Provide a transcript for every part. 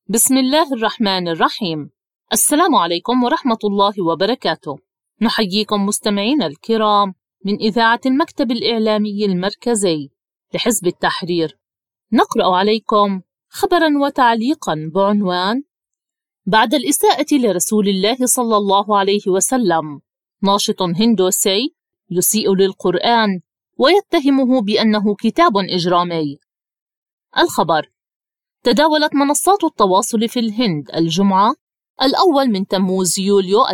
بسم الله الرحمن الرحيم. السلام عليكم ورحمة الله وبركاته. نحييكم مستمعينا الكرام من إذاعة المكتب الإعلامي المركزي لحزب التحرير. نقرأ عليكم خبرا وتعليقا بعنوان: بعد الإساءة لرسول الله صلى الله عليه وسلم، ناشط هندوسي يسيء للقرآن ويتهمه بأنه كتاب إجرامي. الخبر: تداولت منصات التواصل في الهند الجمعة 1 من تموز يوليو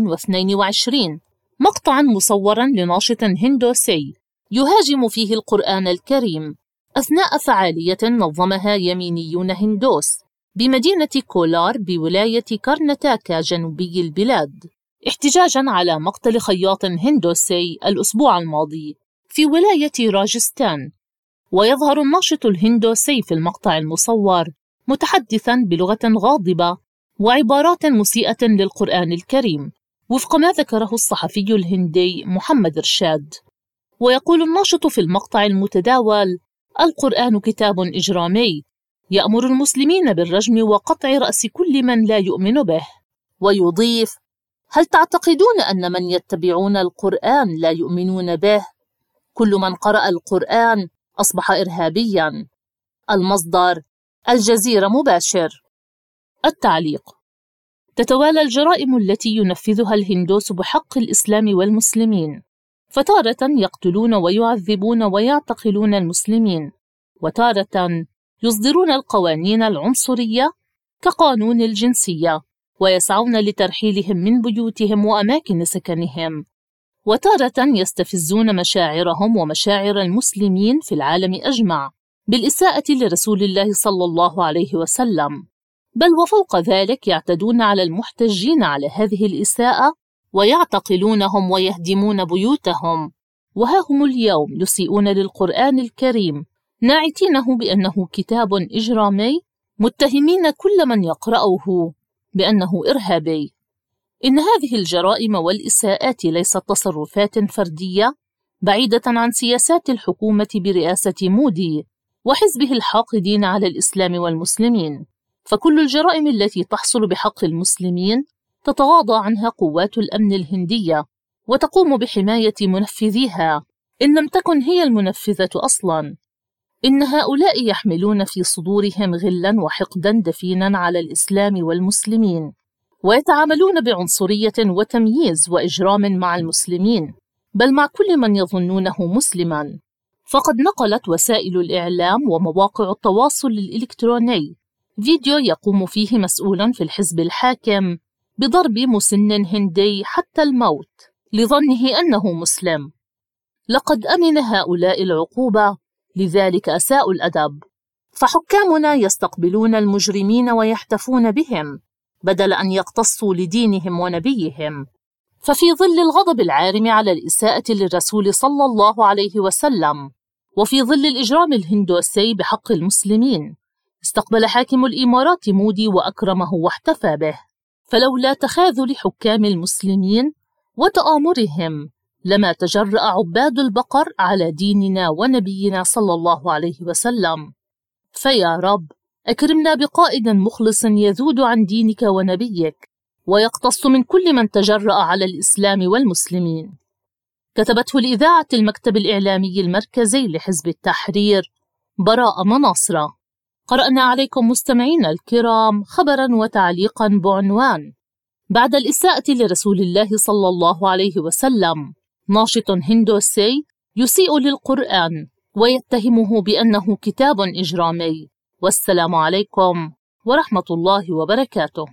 2022 مقطعا مصورا لناشط هندوسي يهاجم فيه القرآن الكريم أثناء فعالية نظمها يمينيون هندوس بمدينة كولار بولاية كارناتاكا جنوبي البلاد، احتجاجا على مقتل خياط هندوسي الأسبوع الماضي في ولاية راجستان. ويظهر الناشط الهندوسي في المقطع المصور متحدثا بلغة غاضبة وعبارات مسيئة للقرآن الكريم وفق ما ذكره الصحفي الهندي محمد رشاد. ويقول الناشط في المقطع المتداول: القرآن كتاب إجرامي يأمر المسلمين بالرجم وقطع رأس كل من لا يؤمن به. ويضيف: هل تعتقدون أن من يتبعون القرآن لا يؤمنون به؟ كل من قرأ القرآن أصبح إرهابياً. المصدر: الجزيرة مباشر. التعليق: تتوالى الجرائم التي ينفذها الهندوس بحق الإسلام والمسلمين، فتارة يقتلون ويعذبون ويعتقلون المسلمين، وتارة يصدرون القوانين العنصرية كقانون الجنسية ويسعون لترحيلهم من بيوتهم وأماكن سكنهم، وتارة يستفزون مشاعرهم ومشاعر المسلمين في العالم أجمع بالإساءة لرسول الله صلى الله عليه وسلم، بل وفوق ذلك يعتدون على المحتجين على هذه الإساءة ويعتقلونهم ويهدمون بيوتهم. وها هم اليوم يسيئون للقرآن الكريم ناعتينه بأنه كتاب إجرامي، متهمين كل من يقرأه بأنه إرهابي. إن هذه الجرائم والإساءات ليست تصرفات فردية بعيدة عن سياسات الحكومة برئاسة مودي وحزبه الحاقدين على الإسلام والمسلمين، فكل الجرائم التي تحصل بحق المسلمين تتغاضى عنها قوات الأمن الهندية وتقوم بحماية منفذيها إن لم تكن هي المنفذة أصلاً. إن هؤلاء يحملون في صدورهم غلاً وحقداً دفيناً على الإسلام والمسلمين، ويتعاملون بعنصرية وتمييز وإجرام مع المسلمين، بل مع كل من يظنونه مسلما. فقد نقلت وسائل الإعلام ومواقع التواصل الإلكتروني فيديو يقوم فيه مسؤول في الحزب الحاكم بضرب مسن هندي حتى الموت لظنه أنه مسلم. لقد أمن هؤلاء العقوبة، لذلك أساءوا الأدب. فحكامنا يستقبلون المجرمين ويحتفون بهم بدل أن يقتصوا لدينهم ونبيهم. ففي ظل الغضب العارم على الإساءة للرسول صلى الله عليه وسلم، وفي ظل الإجرام الهندوسي بحق المسلمين، استقبل حاكم الإمارات مودي وأكرمه واحتفى به. فلولا تخاذل حكام المسلمين وتآمرهم لما تجرأ عباد البقر على ديننا ونبينا صلى الله عليه وسلم. فيا رب أكرمنا بقائد مخلص يذود عن دينك ونبيك ويقتص من كل من تجرأ على الإسلام والمسلمين. كتبته لإذاعة المكتب الإعلامي المركزي لحزب التحرير براءة مناصرة. قرأنا عليكم مستمعينا الكرام خبرا وتعليقا بعنوان: بعد الإساءة لرسول الله صلى الله عليه وسلم، ناشط هندوسي يسيء للقرآن ويتهمه بأنه كتاب إجرامي. والسلام عليكم ورحمة الله وبركاته.